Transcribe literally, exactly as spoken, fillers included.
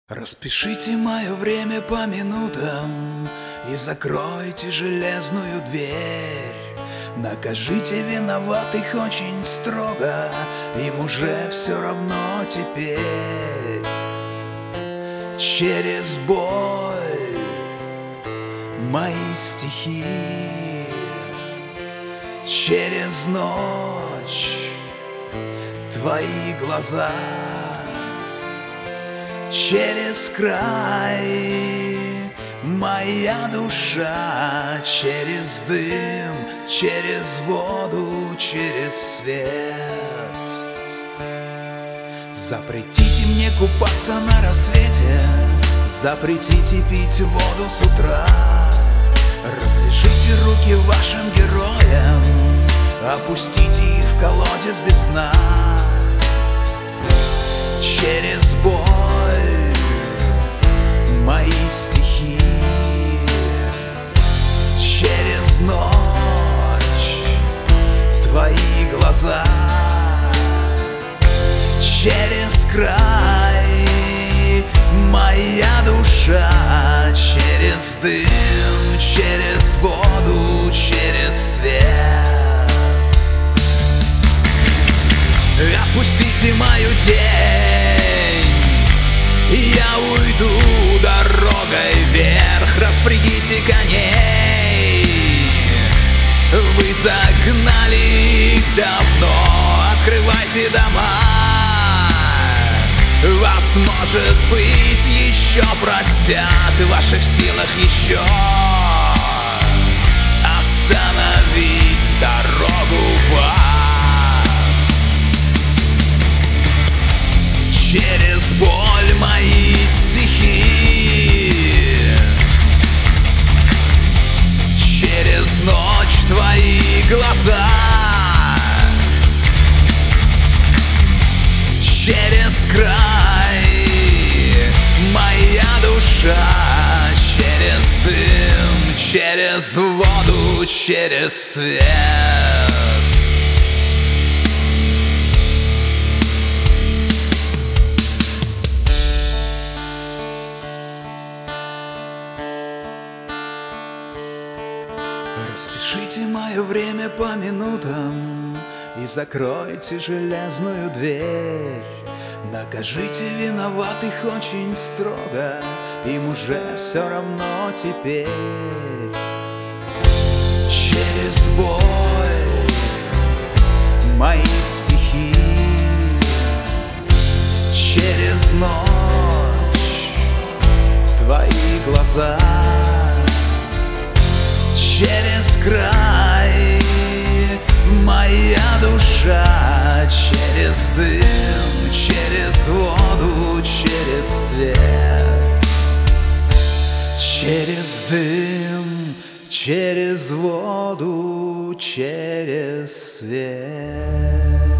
Распишите мое время по минутам и закройте железную дверь. Накажите виноватых очень строго, им уже все равно теперь. Через боль мои стихи, через ночь твои глаза, через край моя душа, через дым, через воду, через свет. Запретите мне купаться на рассвете, запретите пить воду с утра. Развяжите руки вашим героям, опустите их в колодец без дна. Через боль мои стихи, через ночь твои глаза, через край моя душа, через дым, через воду, через свет. Опустите мою тень, я уйду дорогой вверх. Распрягите коней, вы загнали их давно. Открывайте дома, вас, может быть, еще простят. В ваших силах еще остановить дорогу в ад. Через боль мои стихи, через ночь твои глаза, через край моя душа, через дым, через воду, через свет. Распишите мое время по минутам и закройте железную дверь. Накажите виноватых очень строго, им уже все равно теперь. Через боль мои стихи, через ночь твои глаза, через край моя душа, через дым, через воду, через свет. Через дым, через воду, через свет.